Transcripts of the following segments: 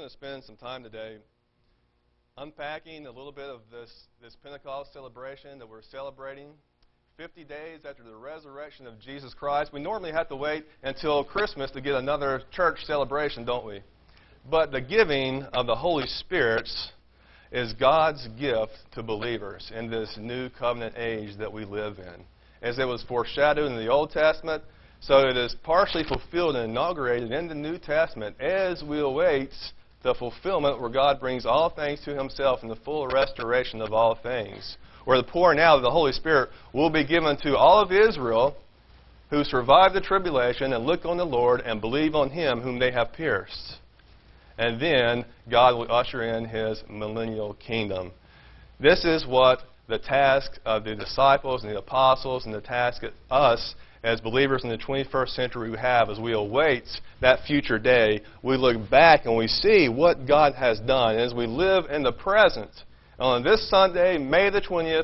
going to spend some time today unpacking a little bit of this Pentecost celebration that we're celebrating. 50 days after the resurrection of Jesus Christ. We normally have to wait until Christmas to get another church celebration, don't we? But the giving of the Holy Spirit is God's gift to believers in this new covenant age that we live in. As it was foreshadowed in the Old Testament, so it is partially fulfilled and inaugurated in the New Testament as we await the fulfillment where God brings all things to Himself in the full restoration of all things, where the pouring out of the Holy Spirit will be given to all of Israel who survive the tribulation and look on the Lord and believe on Him whom they have pierced. And then God will usher in His millennial kingdom. This is what the task of the disciples and the apostles and the task of us as believers in the 21st century we have as we await that future day. We look back and we see what God has done as we live in the present. On this Sunday, May the 20th,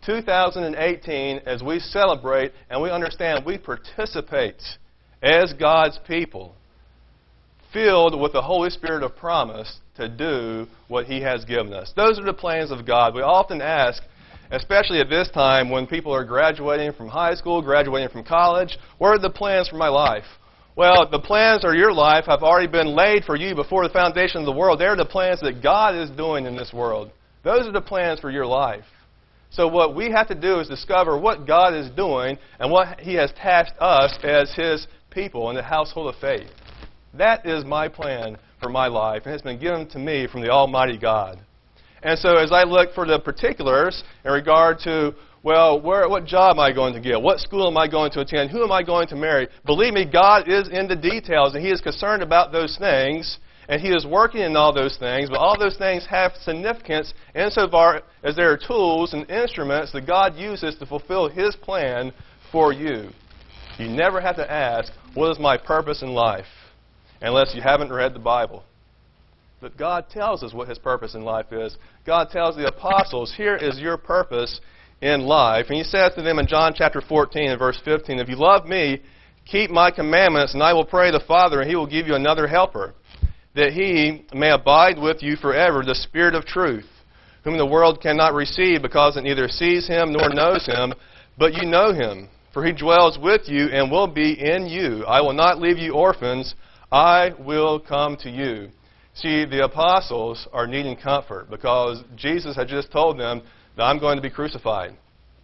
2018, as we celebrate and we understand we participate as God's people, filled with the Holy Spirit of promise to do what He has given us. Those are the plans of God. We often ask, especially at this time when people are graduating from high school, graduating from college, what are the plans for my life? Well, the plans for your life have already been laid for you before the foundation of the world. They're the plans that God is doing in this world. Those are the plans for your life. So what we have to do is discover what God is doing and what He has tasked us as His people in the household of faith. That is my plan for my life, and it's been given to me from the Almighty God. And so as I look for the particulars in regard to, well, what job am I going to get? What school am I going to attend? Who am I going to marry? Believe me, God is in the details, and He is concerned about those things. And He is working in all those things, but all those things have significance insofar as they are tools and instruments that God uses to fulfill His plan for you. You never have to ask, what is my purpose in life? Unless you haven't read the Bible. But God tells us what His purpose in life is. God tells the apostles, here is your purpose in life. And He says to them in John chapter 14 and verse 15, if you love me, keep my commandments, and I will pray the Father, and He will give you another helper, that He may abide with you forever, the Spirit of truth, whom the world cannot receive because it neither sees Him nor knows Him, but you know Him, for He dwells with you and will be in you. I will not leave you orphans, I will come to you. See, the apostles are needing comfort because Jesus had just told them that I'm going to be crucified.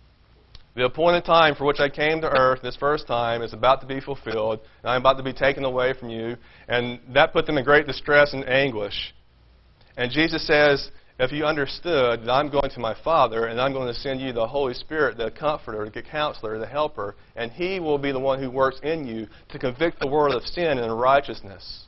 The appointed time for which I came to earth this first time is about to be fulfilled, and I'm about to be taken away from you. And that put them in great distress and anguish. And Jesus says, if you understood that I'm going to my Father, and I'm going to send you the Holy Spirit, the Comforter, the Counselor, the Helper, and He will be the one who works in you to convict the world of sin and righteousness,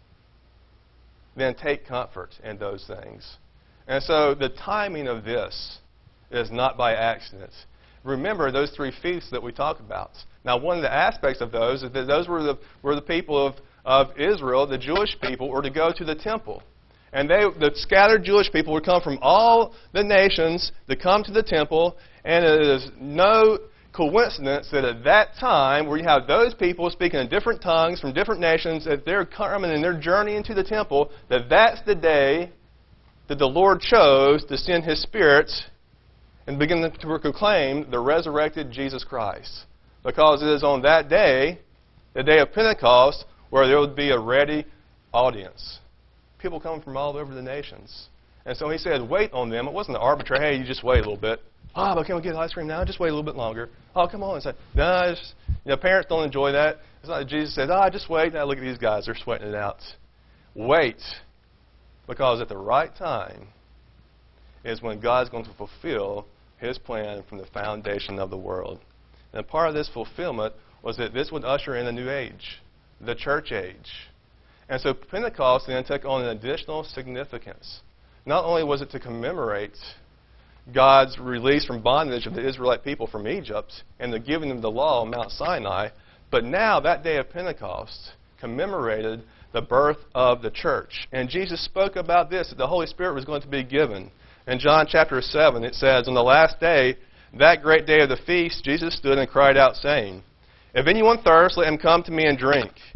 then take comfort in those things. And so the timing of this is not by accident. Remember those three feasts that we talk about. Now, one of the aspects of those is that those were the people of Israel, the Jewish people, were to go to the temple. And the scattered Jewish people would come from all the nations to come to the temple, and it is no coincidence that at that time, where you have those people speaking in different tongues from different nations, that they're coming and they're journeying to the temple, that's the day that the Lord chose to send His Spirit and begin to proclaim the resurrected Jesus Christ. Because it is on that day, the day of Pentecost, where there would be a ready audience. People coming from all over the nations. And so He said, wait on them. It wasn't arbitrary, hey, you just wait a little bit. Oh, but can we get ice cream now? Just wait a little bit longer. Oh, come on. And say, no, parents don't enjoy that. It's not that Jesus said, just wait. Now look at these guys. They're sweating it out. Wait. Because at the right time is when God's going to fulfill His plan from the foundation of the world. And part of this fulfillment was that this would usher in a new age, the church age. And so Pentecost then took on an additional significance. Not only was it to commemorate God's release from bondage of the Israelite people from Egypt and the giving them the law on Mount Sinai, but now that day of Pentecost commemorated the birth of the church. And Jesus spoke about this, that the Holy Spirit was going to be given. In John chapter 7, it says, on the last day, that great day of the feast, Jesus stood and cried out, saying, if anyone thirsts, let him come to me and drink.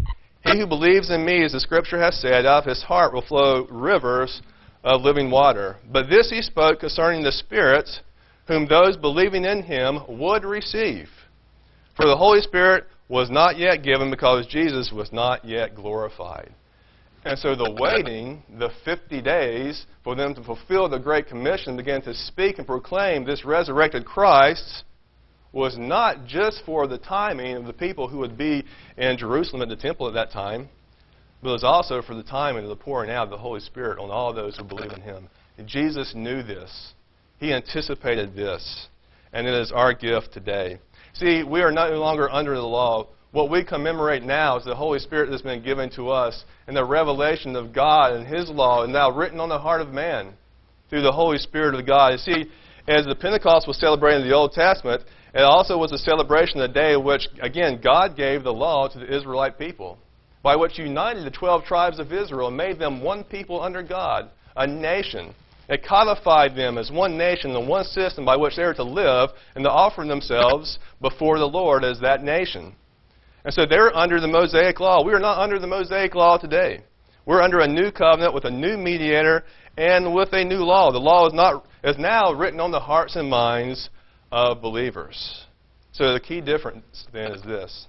He who believes in me, as the Scripture has said, out of his heart will flow rivers of living water. But this he spoke concerning the Spirit, whom those believing in him would receive. For the Holy Spirit was not yet given because Jesus was not yet glorified. And so the waiting, the 50 days, for them to fulfill the Great Commission, begin to speak and proclaim this resurrected Christ, was not just for the timing of the people who would be in Jerusalem at the temple at that time, but it was also for the timing of the pouring out of the Holy Spirit on all those who believe in him. And Jesus knew this. He anticipated this. And it is our gift today. See, we are no longer under the law. What we commemorate now is the Holy Spirit that's been given to us and the revelation of God and his law and now written on the heart of man through the Holy Spirit of God. You see, as the Pentecost was celebrated in the Old Testament, it also was a celebration of the day in which, again, God gave the law to the Israelite people, by which united the 12 tribes of Israel and made them one people under God, a nation. It codified them as one nation and one system by which they were to live and to offer themselves before the Lord as that nation. And so they're under the Mosaic law. We are not under the Mosaic law today. We're under a new covenant with a new mediator and with a new law. The law is now written on the hearts and minds of believers. So the key difference then is this.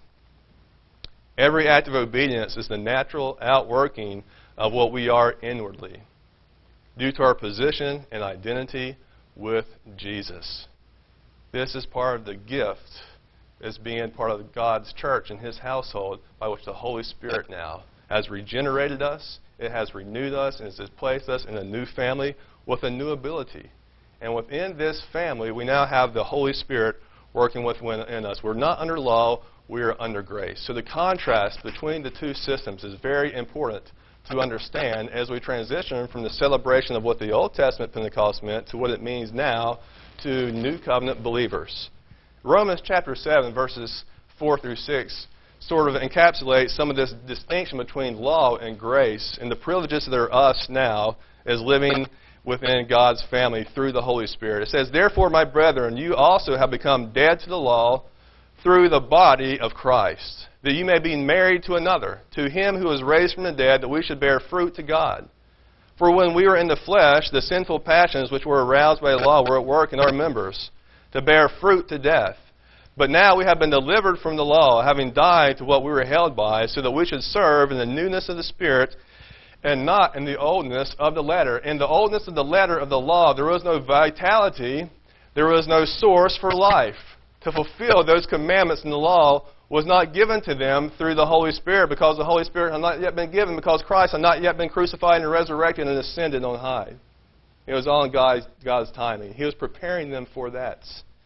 Every act of obedience is the natural outworking of what we are inwardly, due to our position and identity with Jesus. This is part of the gift as being part of God's church and his household, by which the Holy Spirit now has regenerated us, it has renewed us, and it has placed us in a new family with a new ability. And within this family, we now have the Holy Spirit working within us. We're not under law, we are under grace. So the contrast between the two systems is very important to understand as we transition from the celebration of what the Old Testament Pentecost meant to what it means now to New Covenant believers. Romans chapter 7, verses 4 through 6, sort of encapsulates some of this distinction between law and grace and the privileges that are us now as living within God's family through the Holy Spirit. It says, "Therefore, my brethren, you also have become dead to the law through the body of Christ, that you may be married to another, to him who was raised from the dead, that we should bear fruit to God. For when we were in the flesh, the sinful passions which were aroused by the law were at work in our members, to bear fruit to death. But now we have been delivered from the law, having died to what we were held by, so that we should serve in the newness of the Spirit, and not in the oldness of the letter." In the oldness of the letter of the law, there was no vitality, there was no source for life. To fulfill those commandments in the law was not given to them through the Holy Spirit, because the Holy Spirit had not yet been given, because Christ had not yet been crucified and resurrected and ascended on high. It was all in God's timing. He was preparing them for that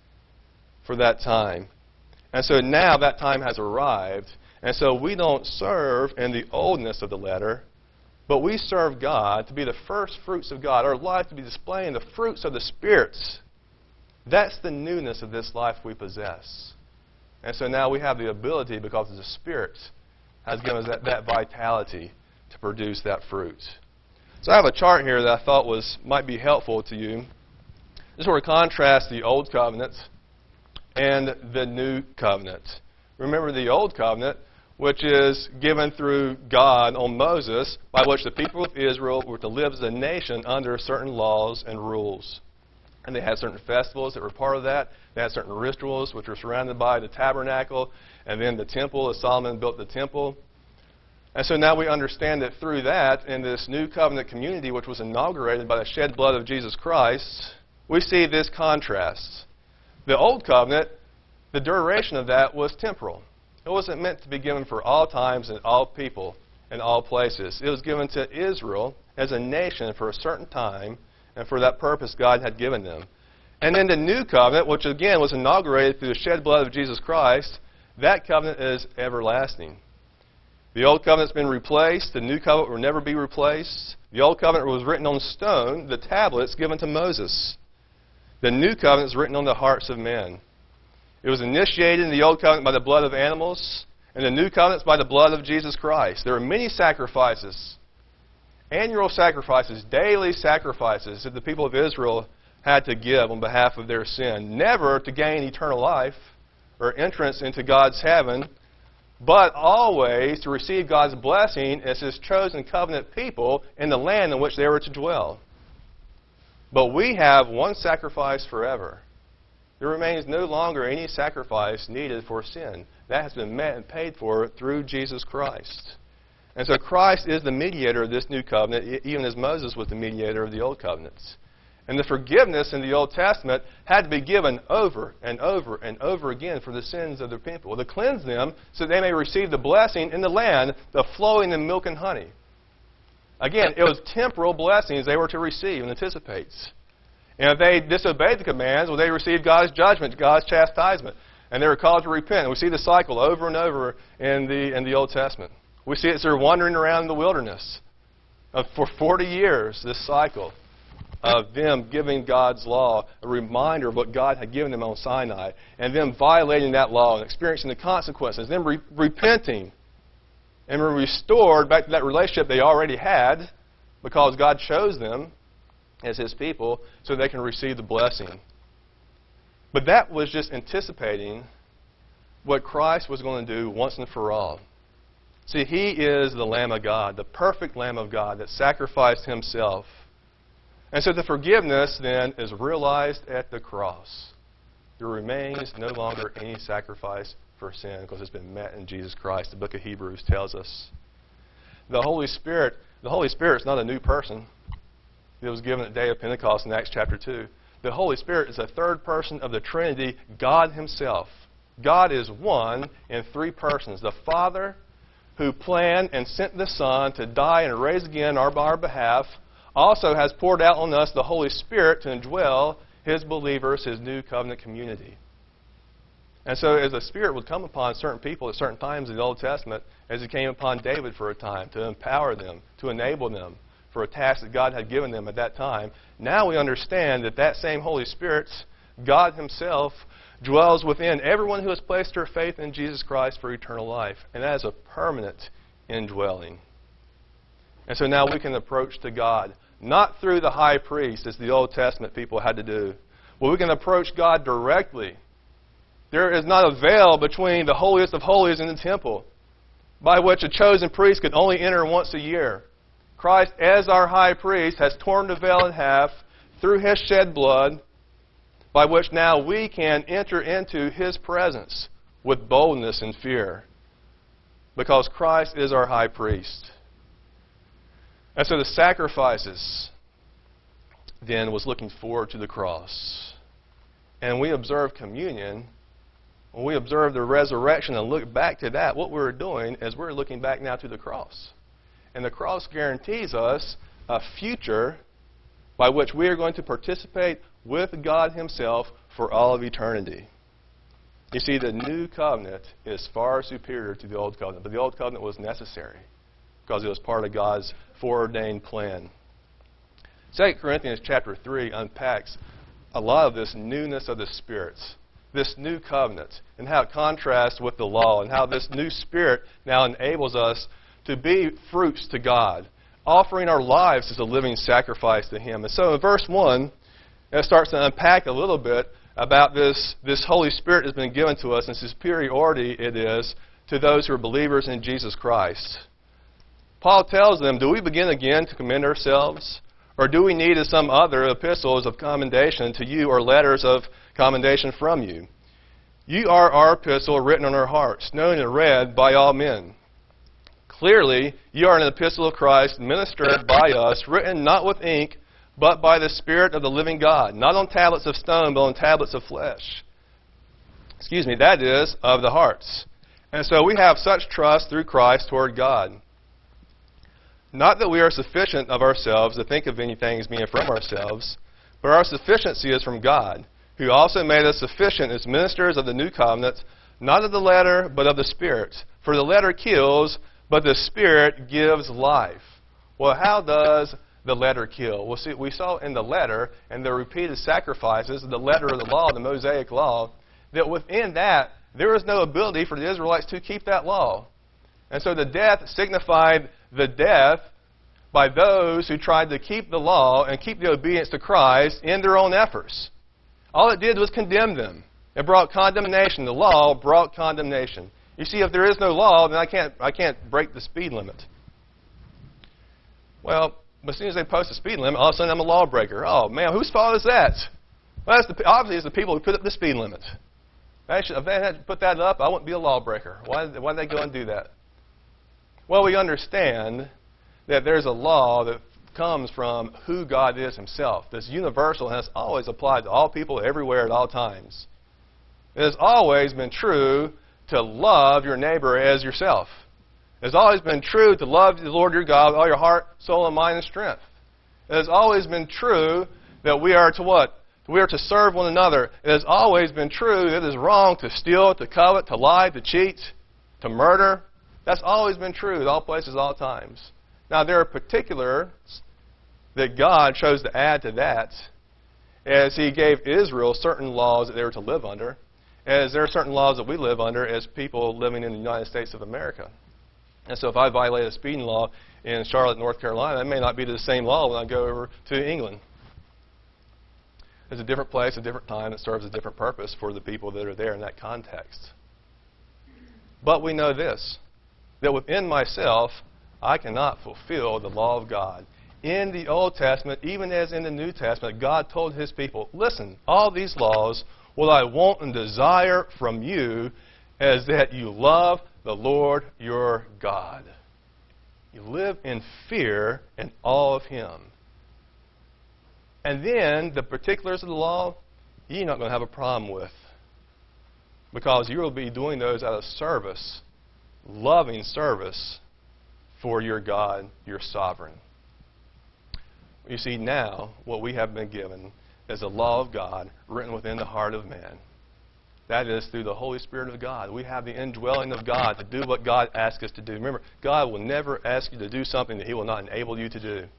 time. And so now that time has arrived, and so we don't serve in the oldness of the letter, but we serve God to be the first fruits of God, our life to be displaying the fruits of the Spirit. That's the newness of this life we possess. And so now we have the ability, because the Spirit has given us that vitality to produce that fruit. So I have a chart here that I thought might be helpful to you. This sort of contrasts the Old Covenant and the New Covenant. Remember the Old Covenant, which is given through God on Moses, by which the people of Israel were to live as a nation under certain laws and rules. And they had certain festivals that were part of that. They had certain rituals which were surrounded by the tabernacle and then the temple, as Solomon built the temple. And so now we understand that through that, in this New Covenant community, which was inaugurated by the shed blood of Jesus Christ, we see this contrast. The Old Covenant, the duration of that was temporal. It wasn't meant to be given for all times and all people and all places. It was given to Israel as a nation for a certain time, and for that purpose God had given them. And then the New Covenant, which again was inaugurated through the shed blood of Jesus Christ, that covenant is everlasting. The Old Covenant's been replaced. The New Covenant will never be replaced. The Old Covenant was written on stone, the tablets given to Moses. The New Covenant is written on the hearts of men. It was initiated in the Old Covenant by the blood of animals, and the New Covenant is by the blood of Jesus Christ. There are many sacrifices, annual sacrifices, daily sacrifices that the people of Israel had to give on behalf of their sin, never to gain eternal life or entrance into God's heaven, but always to receive God's blessing as His chosen covenant people in the land in which they were to dwell. But we have one sacrifice forever. There remains no longer any sacrifice needed for sin. That has been met and paid for through Jesus Christ. And so Christ is the mediator of this new covenant, even as Moses was the mediator of the old covenants. And the forgiveness in the Old Testament had to be given over and over and over again for the sins of the people, to cleanse them so they may receive the blessing in the land of flowing in milk and honey. Again, it was temporal blessings they were to receive and anticipate. And if they disobeyed the commands, well, they received God's judgment, God's chastisement. And they were called to repent. And we see the cycle over and over in the Old Testament. We see it as they're wandering around in the wilderness for 40 years, this cycle of them giving God's law, a reminder of what God had given them on Sinai, and them violating that law and experiencing the consequences, them repenting and were restored back to that relationship they already had because God chose them as His people so they can receive the blessing. But that was just anticipating what Christ was going to do once and for all. See, He is the Lamb of God, the perfect Lamb of God that sacrificed Himself. And so the forgiveness then is realized at the cross. There remains no longer any sacrifice for sin because it's been met in Jesus Christ. The book of Hebrews tells us. The Holy Spirit is not a new person. It was given at the day of Pentecost in Acts chapter 2. The Holy Spirit is a third person of the Trinity, God Himself. God is one in three persons. The Father, who planned and sent the Son to die and rise again on our behalf, also has poured out on us the Holy Spirit to indwell His believers, His new covenant community. And so as the Spirit would come upon certain people at certain times in the Old Testament, as He came upon David for a time, to empower them, to enable them for a task that God had given them at that time, now we understand that that same Holy Spirit, God Himself, dwells within everyone who has placed their faith in Jesus Christ for eternal life. And that is a permanent indwelling. And so now we can approach to God, not through the high priest, as the Old Testament people had to do. Well, we can approach God directly. There is not a veil between the holiest of holies and the temple, by which a chosen priest could only enter once a year. Christ, as our high priest, has torn the veil in half through His shed blood, by which now we can enter into His presence with boldness and fear, because Christ is our high priest. And so the sacrifices then was looking forward to the cross. And we observe communion, when we observe the resurrection and look back to that, what we're doing is we're looking back now to the cross. And the cross guarantees us a future by which we are going to participate with God Himself for all of eternity. You see, the new covenant is far superior to the old covenant, but the old covenant was necessary because it was part of God's foreordained plan. 2 Corinthians chapter 3 unpacks a lot of this newness of the spirits, this new covenant, and how it contrasts with the law, and how this new Spirit now enables us to be fruits to God, offering our lives as a living sacrifice to Him. And so in verse 1, it starts to unpack a little bit about this Holy Spirit has been given to us and superiority it is to those who are believers in Jesus Christ. Paul tells them, do we begin again to commend ourselves? Or do we need as some other epistles of commendation to you or letters of commendation from you? You are our epistle written on our hearts, known and read by all men. Clearly, you are an epistle of Christ, ministered by us, written not with ink, but by the Spirit of the living God, not on tablets of stone, but on tablets of flesh. That is, of the hearts. And so we have such trust through Christ toward God. Not that we are sufficient of ourselves to think of anything as being from ourselves, but our sufficiency is from God, who also made us sufficient as ministers of the new covenant, not of the letter, but of the Spirit. For the letter kills, but the Spirit gives life. Well, how does the letter kill? Well, see, we saw in the letter and the repeated sacrifices, the letter of the law, the Mosaic law, that within that, there was no ability for the Israelites to keep that law. And so the death signified the death by those who tried to keep the law and keep the obedience to Christ in their own efforts. All it did was condemn them. It brought condemnation. The law brought condemnation. You see, if there is no law, then I can't break the speed limit. Well, as soon as they post a speed limit, all of a sudden I'm a lawbreaker. Oh, man, whose fault is that? Well, obviously it's the people who put up the speed limit. If they had put that up, I wouldn't be a lawbreaker. Why did they go and do that? Well, we understand that there's a law that comes from who God is himself. This universal has always applied to all people everywhere at all times. It has always been true to love your neighbor as yourself. It has always been true to love the Lord your God with all your heart, soul, and mind and strength. It has always been true that we are to what? We are to serve one another. It has always been true that it is wrong to steal, to covet, to lie, to cheat, to murder. That's always been true at all places, all times. Now, there are particulars that God chose to add to that as He gave Israel certain laws that they were to live under, as there are certain laws that we live under as people living in the United States of America. And so if I violate a speeding law in Charlotte, North Carolina, it may not be the same law when I go over to England. It's a different place, a different time. It serves a different purpose for the people that are there in that context. But we know this, that within myself, I cannot fulfill the law of God. In the Old Testament, even as in the New Testament, God told His people, listen, all these laws, what I want and desire from you is that you love the Lord your God. You live in fear and awe of Him. And then the particulars of the law, you're not going to have a problem with. Because you will be doing those out of service, loving service for your God, your sovereign. You see, now what we have been given is the law of God written within the heart of man. That is through the Holy Spirit of God. We have the indwelling of God to do what God asks us to do. Remember, God will never ask you to do something that He will not enable you to do.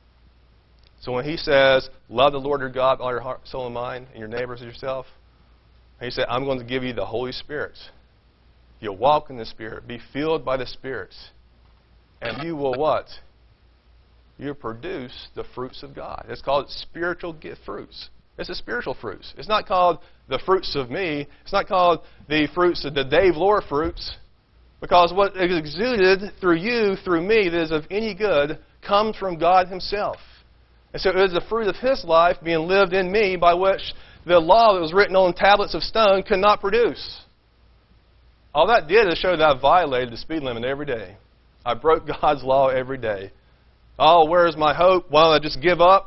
So when He says, love the Lord your God with all your heart, soul, and mind, and your neighbors as yourself, He said, I'm going to give you the Holy Spirit. You'll walk in the Spirit, be filled by the Spirit, and you will what? You produce the fruits of God. It's called spiritual gift fruits. It's the spiritual fruits. It's not called the fruits of me. It's not called the fruits of the Dave Lohr fruits. Because what is exuded through you, through me, that is of any good, comes from God Himself. And so it is the fruit of His life being lived in me by which the law that was written on tablets of stone could not produce. All that did is show that I violated the speed limit every day. I broke God's law every day. Oh, where's my hope? Why don't I just give up?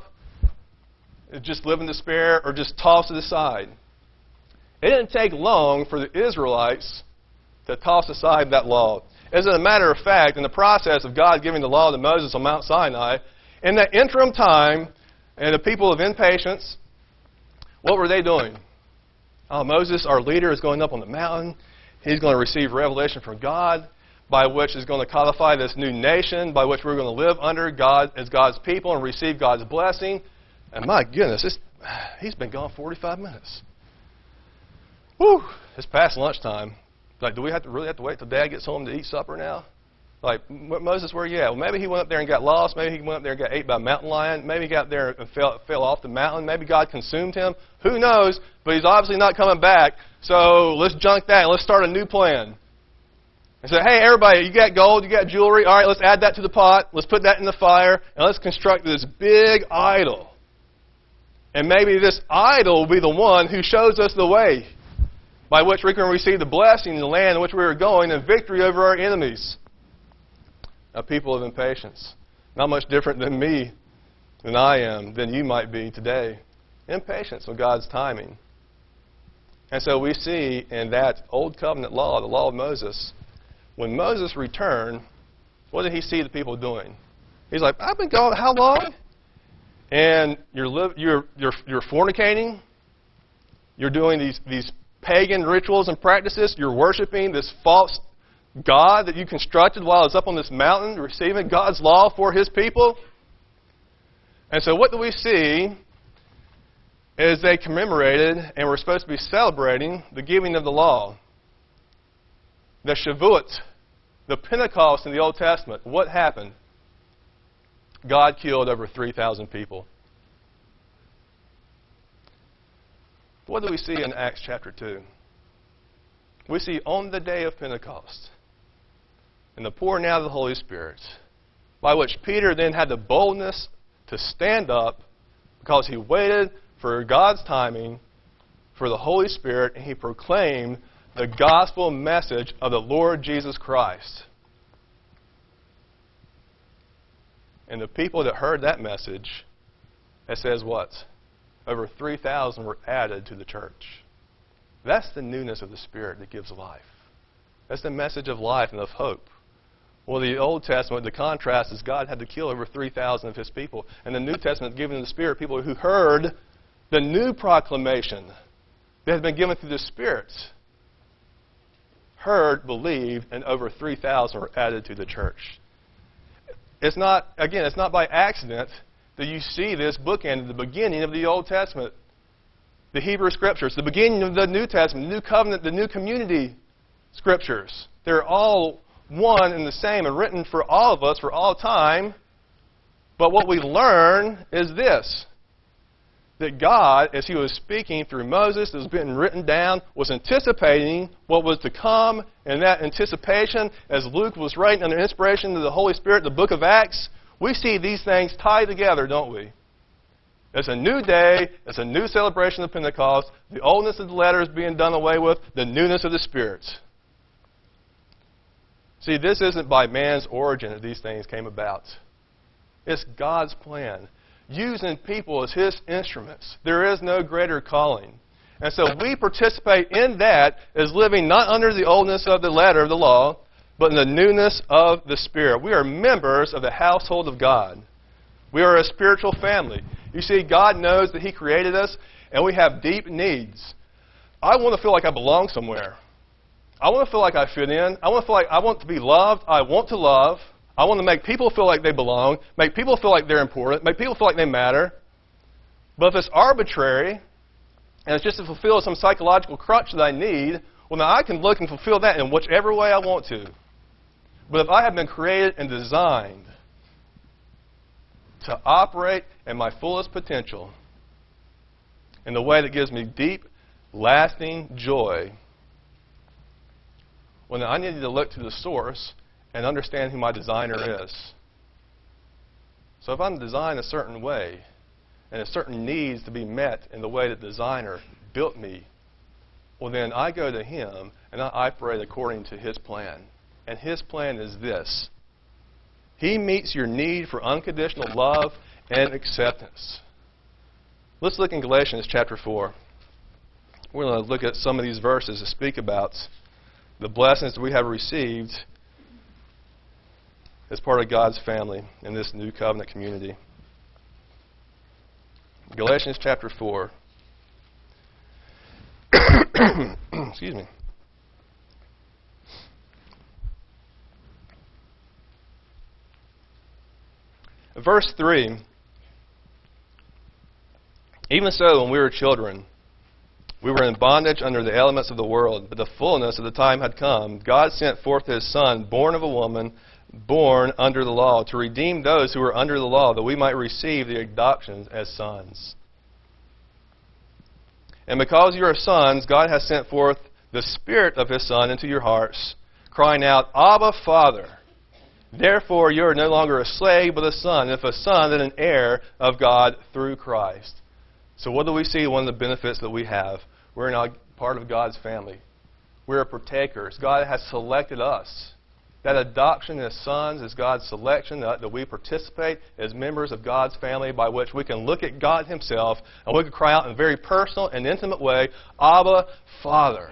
Just live in despair or just toss it aside? It didn't take long for the Israelites to toss aside that law. As a matter of fact, in the process of God giving the law to Moses on Mount Sinai, in that interim time, and the people of impatience, what were they doing? Oh, Moses, our leader, is going up on the mountain. He's going to receive revelation from God, by which is going to codify this new nation, by which we're going to live under God as God's people and receive God's blessing. And my goodness, he's been gone 45 minutes. Whew, it's past lunchtime. Like, do we really have to wait till Dad gets home to eat supper now? Like, Moses, where are you at? Well, maybe he went up there and got lost. Maybe he went up there and got ate by a mountain lion. Maybe he got there and fell off the mountain. Maybe God consumed him. Who knows? But he's obviously not coming back. So let's junk that and let's start a new plan. And say, hey, everybody, you got gold, you got jewelry. All right, let's add that to the pot. Let's put that in the fire. And let's construct this big idol. And maybe this idol will be the one who shows us the way by which we can receive the blessing in the land in which we are going and victory over our enemies. A people of impatience. Not much different than me, than I am, than you might be today. Impatience with God's timing. And so we see in that Old Covenant law, the law of Moses, when Moses returned, what did he see the people doing? He's like, I've been gone how long? And you're fornicating. You're doing these pagan rituals and practices. You're worshiping this false God that you constructed while I was up on this mountain receiving God's law for His people. And so what do we see is they commemorated and were supposed to be celebrating the giving of the law. The Shavuot, the Pentecost in the Old Testament. What happened? God killed over 3,000 people. What do we see in Acts chapter 2? we see on the day of Pentecost, and the pouring out of the Holy Spirit, by which Peter then had the boldness to stand up because he waited for God's timing, for the Holy Spirit, and he proclaimed the gospel message of the Lord Jesus Christ. And the people that heard that message, it says what? Over 3,000 were added to the church. That's the newness of the Spirit that gives life. That's the message of life and of hope. Well, the Old Testament, the contrast is God had to kill over 3,000 of his people. And the New Testament, given the Spirit, people who heard the new proclamation that has been given through the Spirit, heard, believed, and over 3,000 were added to the church. It's not by accident that you see this bookend at the beginning of the Old Testament. The Hebrew Scriptures, the beginning of the New Testament, the New Covenant, the New Community Scriptures. They're all one and the same and written for all of us for all time. But what we learn is this, that God, as he was speaking through Moses, that was being written down, was anticipating what was to come. And that anticipation, as Luke was writing under inspiration of the Holy Spirit, the book of Acts, we see these things tied together, don't we? It's a new day. It's a new celebration of Pentecost. The oldness of the letter is being done away with. The newness of the Spirit. See, this isn't by man's origin that these things came about. It's God's plan. Using people as his instruments. There is no greater calling. And so we participate in that as living not under the oldness of the letter of the law, but in the newness of the Spirit. We are members of the household of God. We are a spiritual family. You see, God knows that he created us, and we have deep needs. I want to feel like I belong somewhere. I want to feel like I fit in. I want to feel like I want to be loved. I want to love. I want to make people feel like they belong, make people feel like they're important, make people feel like they matter. But if it's arbitrary, and it's just to fulfill some psychological crutch that I need, well, now I can look and fulfill that in whichever way I want to. But if I have been created and designed to operate in my fullest potential in the way that gives me deep, lasting joy, well, then I need to look to the source and understand who my designer is. So if I'm designed a certain way, and a certain needs to be met in the way that the designer built me, well, then I go to him and I operate according to his plan. And his plan is this. He meets your need for unconditional love and acceptance. Let's look in Galatians chapter 4. We're going to look at some of these verses that speak about the blessings that we have received as part of God's family in this new covenant community. Galatians chapter 4. Excuse me. Verse 3. Even so, when we were children, we were in bondage under the elements of the world, but the fullness of the time had come. God sent forth his Son, born of a woman, born under the law, to redeem those who were under the law, that we might receive the adoption as sons. And because you are sons, God has sent forth the Spirit of his Son into your hearts, crying out, Abba, Father. Therefore you are no longer a slave, but a son. If a son, then an heir of God through Christ. So what do we see? One of the benefits that we have. We're now part of God's family. We're partakers. God has selected us. That adoption as sons is God's selection, that we participate as members of God's family, by which we can look at God himself and we can cry out in a very personal and intimate way, Abba, Father.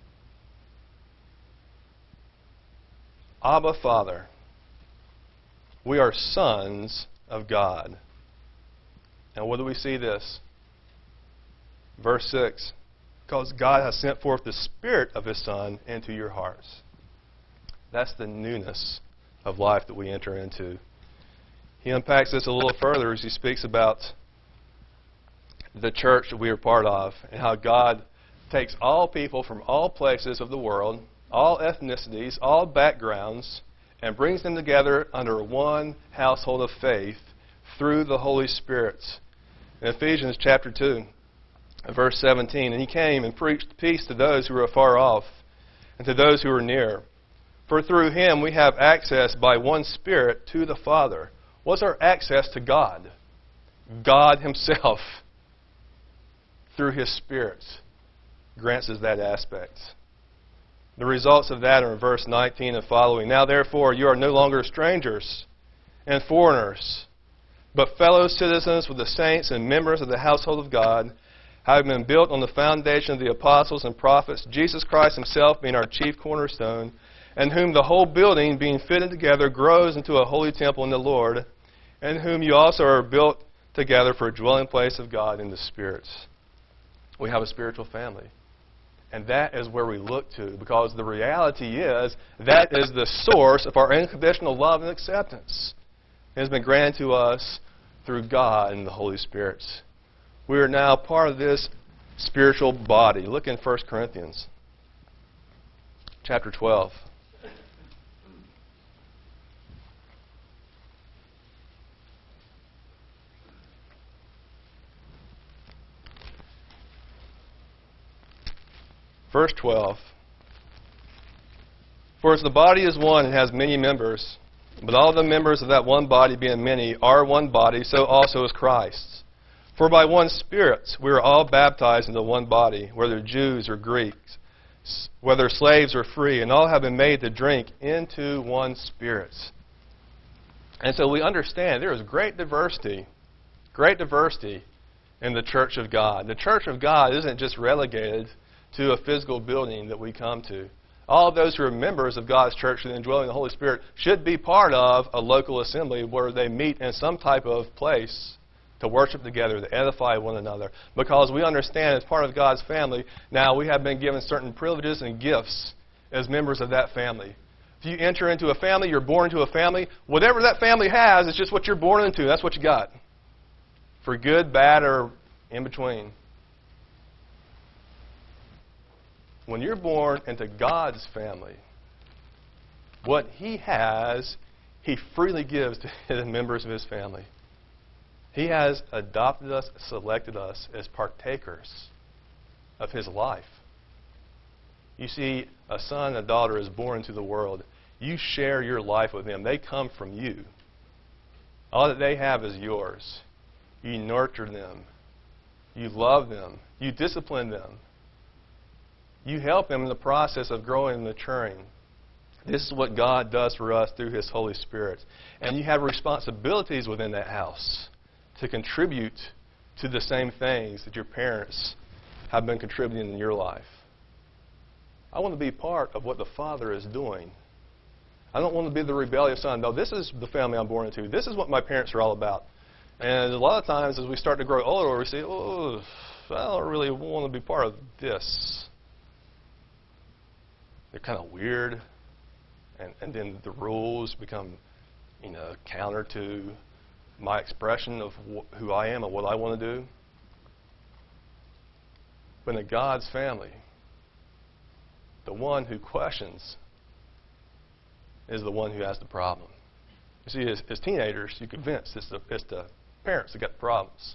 Abba, Father. We are sons of God. And what do we see this? Verse 6. Because God has sent forth the Spirit of his Son into your hearts. That's the newness of life that we enter into. He unpacks this a little further as he speaks about the church that we are part of and how God takes all people from all places of the world, all ethnicities, all backgrounds, and brings them together under one household of faith through the Holy Spirit. In Ephesians chapter 2, verse 17, and he came and preached peace to those who were afar off, and to those who are near. For through him we have access by one Spirit to the Father. What's our access to God? God himself, through his Spirit, grants us that aspect. The results of that are in verse 19 and following. Now therefore you are no longer strangers and foreigners, but fellow citizens with the saints and members of the household of God, having been built on the foundation of the apostles and prophets, Jesus Christ himself being our chief cornerstone, and whom the whole building, being fitted together, grows into a holy temple in the Lord, and whom you also are built together for a dwelling place of God in the Spirit. We have a spiritual family. And that is where we look to, because the reality is that is the source of our unconditional love and acceptance. It has been granted to us through God and the Holy Spirit. We are now part of this spiritual body. Look in 1 Corinthians chapter 12. Verse 12. For as the body is one and has many members, but all the members of that one body, being many, are one body, so also is Christ. For by one Spirit we are all baptized into one body, whether Jews or Greeks, whether slaves or free, and all have been made to drink into one Spirit. And so we understand there is great diversity in the church of God. The church of God isn't just relegated to a physical building that we come to. All of those who are members of God's church and indwelling the Holy Spirit should be part of a local assembly where they meet in some type of place to worship together, to edify one another. Because we understand as part of God's family, now we have been given certain privileges and gifts as members of that family. If you enter into a family, you're born into a family, whatever that family has is just what you're born into. That's what you got. For good, bad, or in between. When you're born into God's family, what he has, he freely gives to the members of his family. He has adopted us, selected us as partakers of his life. You see, a son, a daughter is born into the world. You share your life with them. They come from you. All that they have is yours. You nurture them. You love them. You discipline them. You help them in the process of growing and maturing. This is what God does for us through his Holy Spirit. And you have responsibilities within that house to contribute to the same things that your parents have been contributing in your life. I want to be part of what the Father is doing. I don't want to be the rebellious son. No, this is the family I'm born into. This is what my parents are all about. And a lot of times as we start to grow older, we say, oh, I don't really want to be part of this. They're kind of weird, and then the rules become, counter to my expression of who I am and what I want to do. But in God's family, the one who questions is the one who has the problem. You see, as teenagers, you convince it's the parents that got the problems.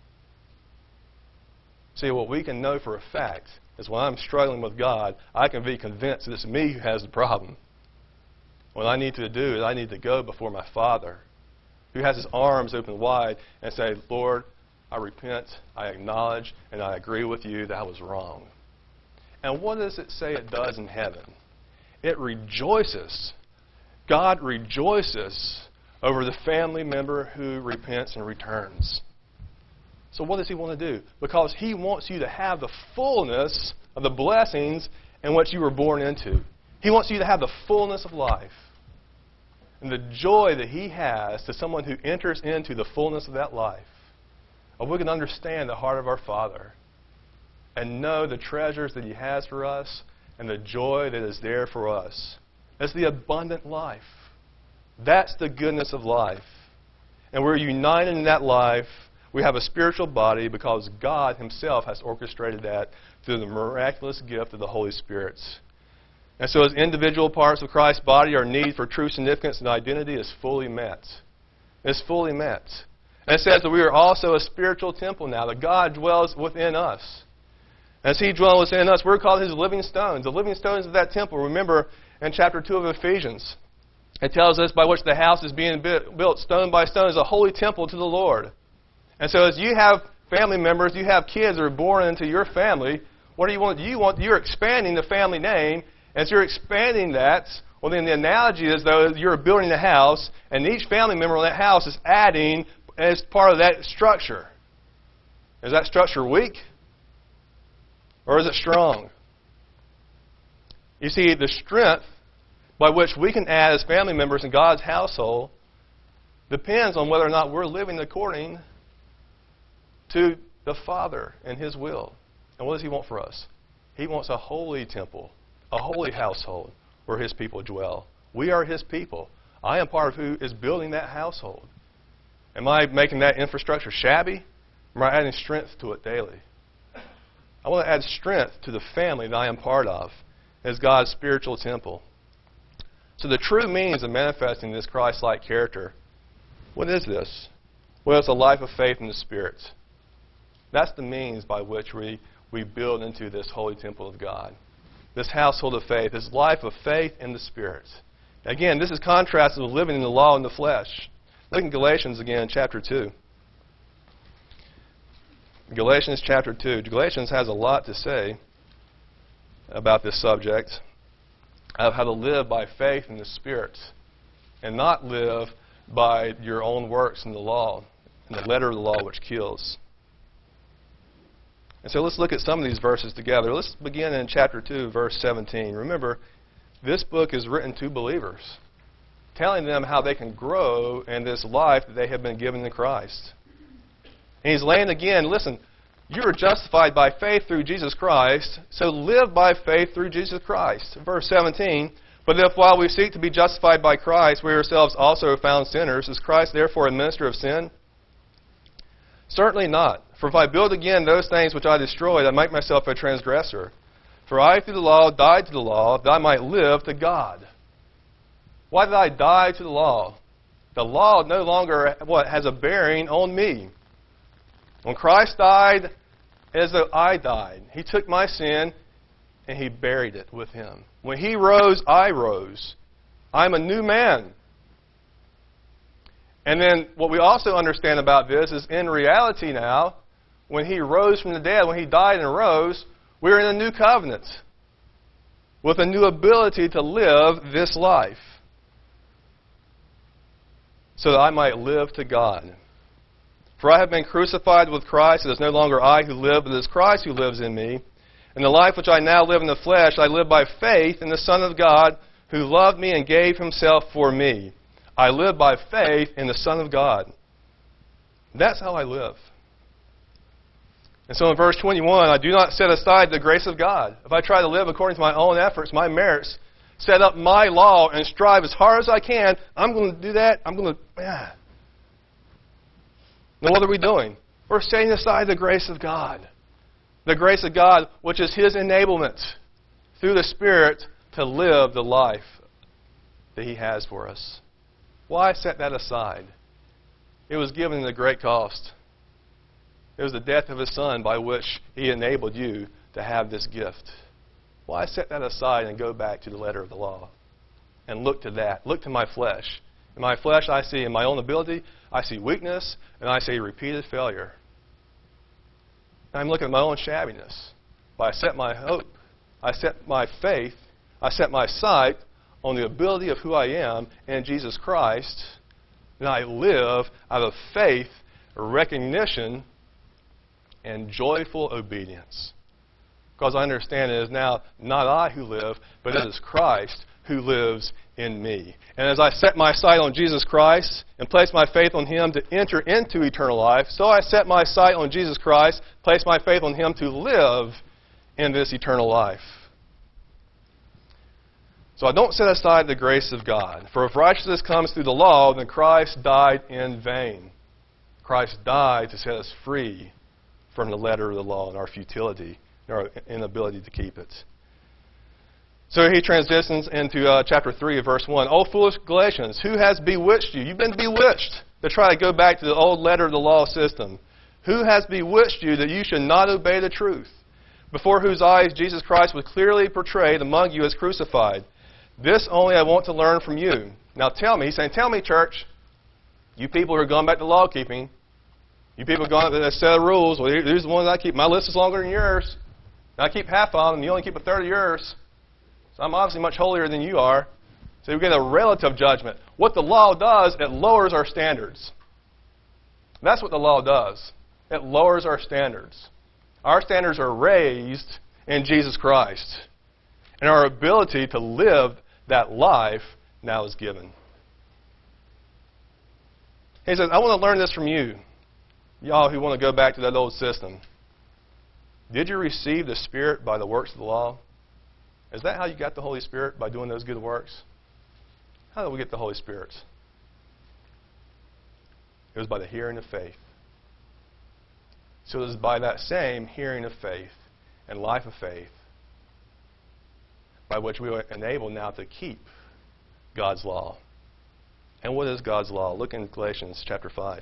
See, what we can know for a fact is when I'm struggling with God, I can be convinced that it's me who has the problem. What I need to do is I need to go before my Father, who has his arms open wide, and say, Lord, I repent, I acknowledge, and I agree with you that I was wrong. And what does it say it does in heaven? It rejoices. God rejoices over the family member who repents and returns. So what does he want to do? Because he wants you to have the fullness of the blessings in what you were born into. He wants you to have the fullness of life. And the joy that he has to someone who enters into the fullness of that life. If we can understand the heart of our Father and know the treasures that he has for us and the joy that is there for us. It's the abundant life. That's the goodness of life. And we're united in that life. We have a spiritual body because God himself has orchestrated that through the miraculous gift of the Holy Spirit. And so as individual parts of Christ's body, our need for true significance and identity is fully met. It's fully met. And it says that we are also a spiritual temple now, that God dwells within us. As He dwells within us, we're called His living stones. The living stones of that temple. Remember in chapter 2 of Ephesians, it tells us by which the house is being built stone by stone as a holy temple to the Lord. And so as you have family members, you have kids that are born into your family, what do you want? You're expanding the family name. As you're expanding that, well, then the analogy is, though, you're building a house, and each family member in that house is adding as part of that structure. Is that structure weak? Or is it strong? You see, the strength by which we can add as family members in God's household depends on whether or not we're living according to the Father and His will. And what does He want for us? He wants a holy temple, a holy household where His people dwell. We are His people. I am part of who is building that household. Am I making that infrastructure shabby? Or am I adding strength to it daily? I want to add strength to the family that I am part of as God's spiritual temple. So the true means of manifesting this Christ-like character, what is this? Well, it's a life of faith in the Spirit. That's the means by which we build into this holy temple of God. This household of faith, this life of faith in the Spirit. Again, this is contrasted with living in the law in the flesh. Look in Galatians again, chapter 2. Galatians chapter 2. Galatians has a lot to say about this subject of how to live by faith in the Spirit and not live by your own works in the law, in the letter of the law which kills. And so let's look at some of these verses together. Let's begin in chapter 2, verse 17. Remember, this book is written to believers, telling them how they can grow in this life that they have been given in Christ. And he's laying again, listen, you are justified by faith through Jesus Christ, so live by faith through Jesus Christ. Verse 17, but if while we seek to be justified by Christ, we ourselves also are found sinners, is Christ therefore a minister of sin? Certainly not. For if I build again those things which I destroyed, I make myself a transgressor. For I through the law died to the law, that I might live to God. Why did I die to the law? The law no longer has a bearing on me. When Christ died, as though I died. He took my sin and He buried it with Him. When He rose, I rose. I'm a new man. And then what we also understand about this is in reality now, when He rose from the dead, when He died and rose, we're in a new covenant with a new ability to live this life so that I might live to God. For I have been crucified with Christ. It is no longer I who live, but it is Christ who lives in me. And the life which I now live in the flesh, I live by faith in the Son of God who loved me and gave Himself for me. I live by faith in the Son of God. That's how I live. And so in verse 21, I do not set aside the grace of God. If I try to live according to my own efforts, my merits, set up my law and strive as hard as I can, I'm going to do that. Then what are we doing? We're setting aside the grace of God. The grace of God, which is His enablement through the Spirit to live the life that He has for us. Why set that aside? It was given at a great cost. It was the death of His Son by which He enabled you to have this gift. Why set that aside and go back to the letter of the law? And look to that. Look to my flesh. In my flesh, I see in my own ability, I see weakness, and I see repeated failure. And I'm looking at my own shabbiness. But I set my hope, I set my faith, I set my sight on the ability of who I am in Jesus Christ, and I live out of faith, recognition, and joyful obedience. Because I understand it is now not I who live, but it is Christ who lives in me. And as I set my sight on Jesus Christ and place my faith on Him to enter into eternal life, so I set my sight on Jesus Christ, place my faith on Him to live in this eternal life. So I don't set aside the grace of God. For if righteousness comes through the law, then Christ died in vain. Christ died to set us free from the letter of the law and our futility and our inability to keep it. So he transitions into chapter 3 of verse 1. O foolish Galatians, who has bewitched you? You've been bewitched to try to go back to the old letter of the law system. Who has bewitched you that you should not obey the truth, before whose eyes Jesus Christ was clearly portrayed among you as crucified. This only I want to learn from you. Now tell me, he's saying, tell me, church, you people who are going back to law keeping, you people going to a set of rules, well, here's the ones I keep. My list is longer than yours. I keep half of them, you only keep a third of yours. So I'm obviously much holier than you are. So we get a relative judgment. What the law does, it lowers our standards. That's what the law does. It lowers our standards. Our standards are raised in Jesus Christ. And our ability to live that life now is given. He says, I want to learn this from you, y'all who want to go back to that old system. Did you receive the Spirit by the works of the law? Is that how you got the Holy Spirit, by doing those good works? How did we get the Holy Spirit? It was by the hearing of faith. So it is by that same hearing of faith and life of faith by which we are enabled now to keep God's law. And what is God's law? Look in Galatians chapter 5.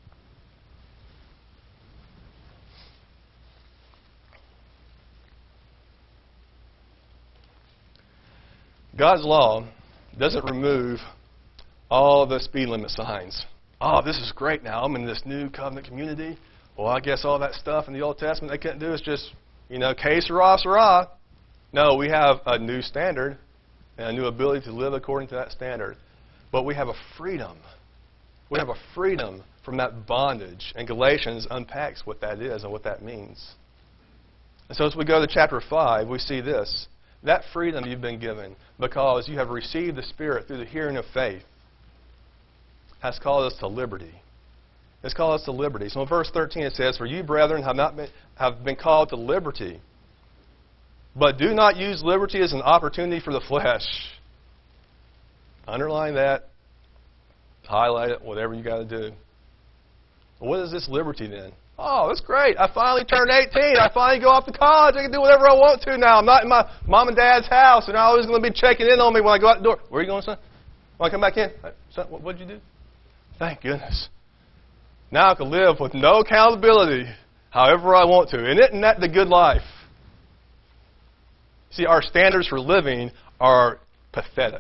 God's law doesn't remove all the speed limit signs. Oh, this is great now. I'm in this new covenant community. Well, I guess all that stuff in the Old Testament they couldn't do is just, que sera, sera. No, we have a new standard and a new ability to live according to that standard. But we have a freedom. We have a freedom from that bondage. And Galatians unpacks what that is and what that means. And so as we go to chapter 5, we see this. That freedom you've been given because you have received the Spirit through the hearing of faith has called us to liberty. It's called us to liberty. So in verse 13 it says, for you, brethren, have been called to liberty. But do not use liberty as an opportunity for the flesh. Underline that. Highlight it, whatever you got to do. What is this liberty then? Oh, that's great. I finally turned 18. I finally go off to college. I can do whatever I want to now. I'm not in my mom and dad's house. They're not always going to be checking in on me when I go out the door. Where are you going, son? When I come back in? Son, what did you do? Thank goodness. Now I can live with no accountability however I want to. And isn't that the good life? See, our standards for living are pathetic.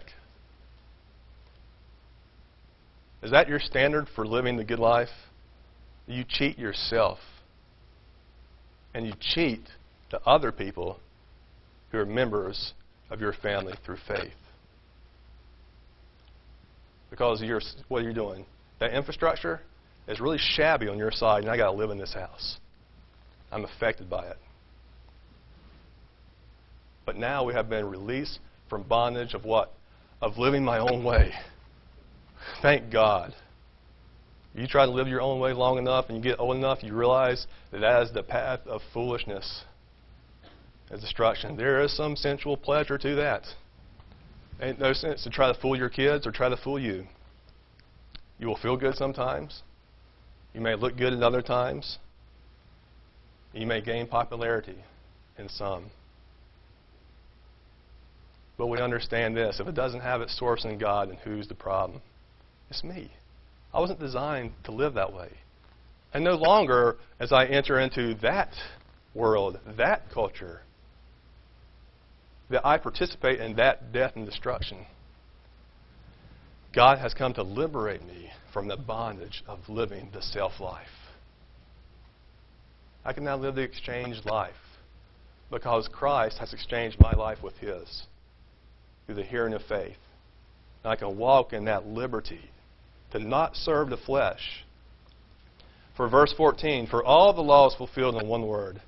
Is that your standard for living the good life? You cheat yourself. And you cheat the other people who are members of your family through faith. Because what are you doing? That infrastructure is really shabby on your side, and I got to live in this house. I'm affected by it. But now we have been released from bondage of what? Of living my own way. Thank God. You try to live your own way long enough and you get old enough, you realize that is the path of foolishness and destruction. There is some sensual pleasure to that. Ain't no sense to try to fool your kids or try to fool you. You will feel good sometimes. You may look good at other times. You may gain popularity in some. But we understand this. If it doesn't have its source in God, then who's the problem? It's me. I wasn't designed to live that way. And no longer, as I enter into that world, that culture, that I participate in that death and destruction. God has come to liberate me from the bondage of living the self-life. I can now live the exchanged life because Christ has exchanged my life with His through the hearing of faith. And I can walk in that liberty to not serve the flesh. For verse 14, for all the law is fulfilled in one word.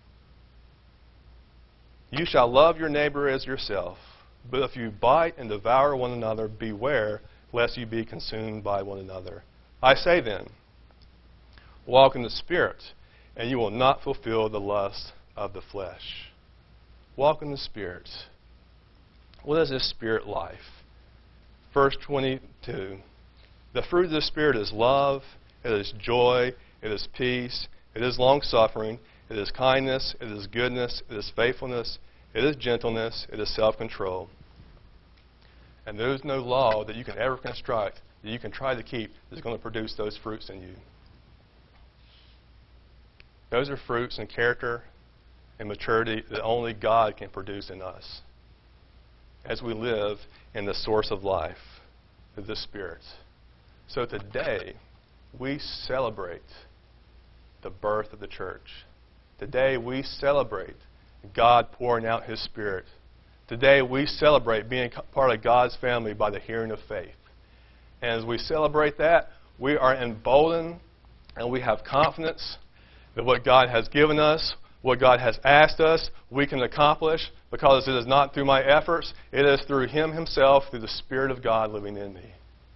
You shall love your neighbor as yourself. But if you bite and devour one another, beware lest you be consumed by one another. I say then, walk in the Spirit, and you will not fulfill the lust of the flesh. Walk in the Spirit. What is this Spirit life? Verse 22. The fruit of the Spirit is love, it is joy, it is peace, it is long-suffering, it is kindness, it is goodness, it is faithfulness, it is gentleness, it is self-control. And there is no law that you can ever construct that you can try to keep that is going to produce those fruits in you. Those are fruits in character and maturity that only God can produce in us as we live in the source of life, the Spirit. So today, we celebrate the birth of the church. Today, we celebrate God pouring out His Spirit. Today, we celebrate being part of God's family by the hearing of faith. And as we celebrate that, we are emboldened and we have confidence that what God has given us, what God has asked us, we can accomplish, because it is not through my efforts, it is through Him Himself, through the Spirit of God living in me.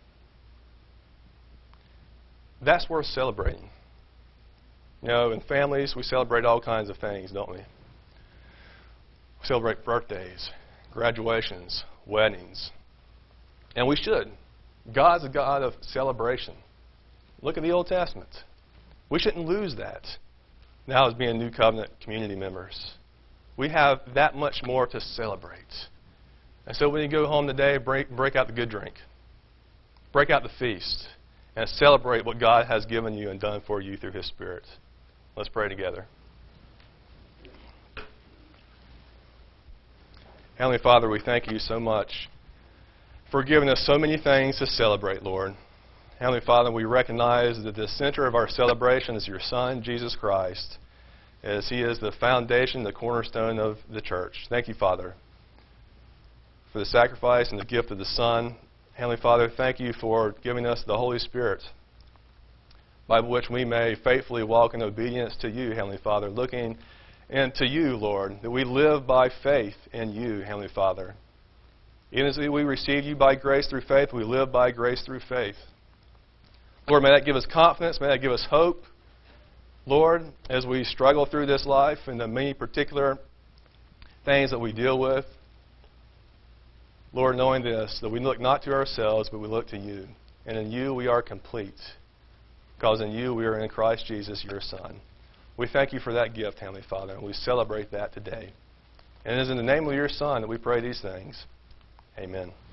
That's worth celebrating. You know, in families, we celebrate all kinds of things, don't we? We celebrate birthdays, graduations, weddings. And we should. God's a God of celebration. Look at the Old Testament. We shouldn't lose that now as being New Covenant community members. We have that much more to celebrate. And so when you go home today, break out the good drink. Break out the feast. And celebrate what God has given you and done for you through His Spirit. Let's pray together. Heavenly Father, we thank You so much for giving us so many things to celebrate, Lord. Heavenly Father, we recognize that the center of our celebration is Your Son, Jesus Christ, as He is the foundation, the cornerstone of the church. Thank You, Father, for the sacrifice and the gift of the Son. Heavenly Father, thank You for giving us the Holy Spirit, by which we may faithfully walk in obedience to You, Heavenly Father, looking into You, Lord, that we live by faith in You, Heavenly Father. Even as we receive You by grace through faith, we live by grace through faith. Lord, may that give us confidence, may that give us hope. Lord, as we struggle through this life and the many particular things that we deal with, Lord, knowing this, that we look not to ourselves, but we look to You. And in You we are complete, because in You we are in Christ Jesus, Your Son. We thank You for that gift, Heavenly Father, and we celebrate that today. And it is in the name of Your Son that we pray these things. Amen.